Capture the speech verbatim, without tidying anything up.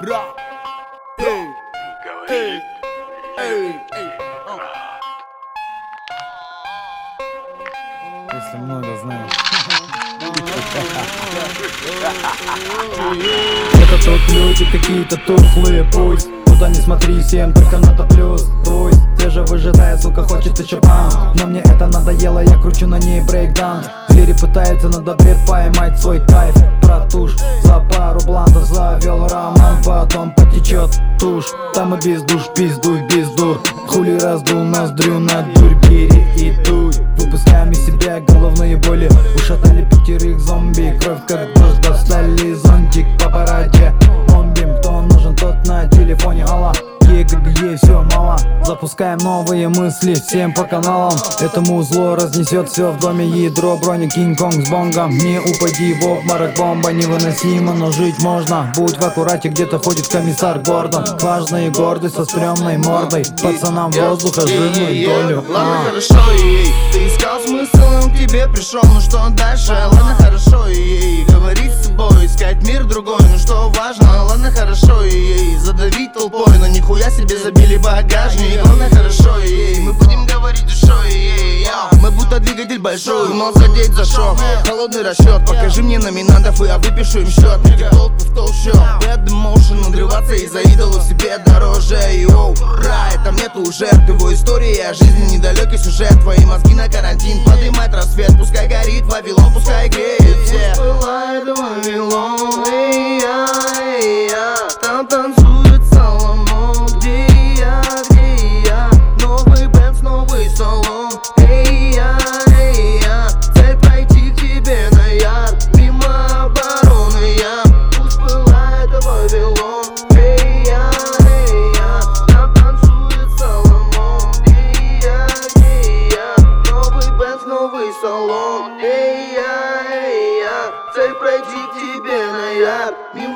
Ра. Эй, эй, эй, эй. Если много знаю. Это тут люди какие-то тухлые, пусть куда не смотри, всем только надо плюс. Пусть все же выжидает, сука, хочет еще пам. Но мне это надоело, я кручу на ней брейкдаун. Звери пытаются на добре поймать свой кайф. Протушь, за пару блантов завел роман, потом потечет тушь. Там и без душ, пиздуй, без дур. Хули раздул ноздрю на дурь, бери и дуй. Выпускаем из себя головные боли. Ушатали пятерых зомби, кровь как дождь, достали зонтик по параде. Бомбим, кто нужен, тот на телефоне, алла. Е-г-г-е, все мало. Запускаем новые мысли всем по каналам. Этому зло разнесет все в доме ядро. Броня Кинг-Конг с бонгом. Не упади в обморок, бомба невыносима, но жить можно. Будь в аккурате, где-то ходит комиссар Гордон. Важный и гордый, со стрёмной мордой. Пацанам воздуха жирную долю. Ладно, хорошо, ей. Ты искал смысл, он к тебе пришел. Ну что дальше? Ладно, хорошо, ей. Говорить с собой, искать мир другой. Ну что важно? Ладно, хорошо, ей. Задавить толпой, но нихуя себе забили багажник. Ладно, хорошо, ей. Мы будем говорить душой, ей. Мы будто двигатель большой, но задеть за шов. Холодный расчет, покажи мне номинантов, и я выпишу им счет. Толк в толщу, bad emotion. Надрываться из-за идолов себе дороже. Йоу, ра, там нету жертв. Его история жизни недалекий сюжет. Твои мозги на карантин, поднимать рассвет. Пускай горит Вавилон, пускай греет все. Пылает Вавилон, эй, я, эй, я. Там танцует Соломон. Где я, где я? Новый бенц, новый салон. Эй, я, эй, я. Цель пройти к тебе на яд. Мимо обороны я. Пусть пылает Вавилон. Эй, я, эй, я. Там танцует Соломон. Где я, где я? Новый бенц, новый салон. Эй, я, эй, я. Цель пройти к тебе на яд.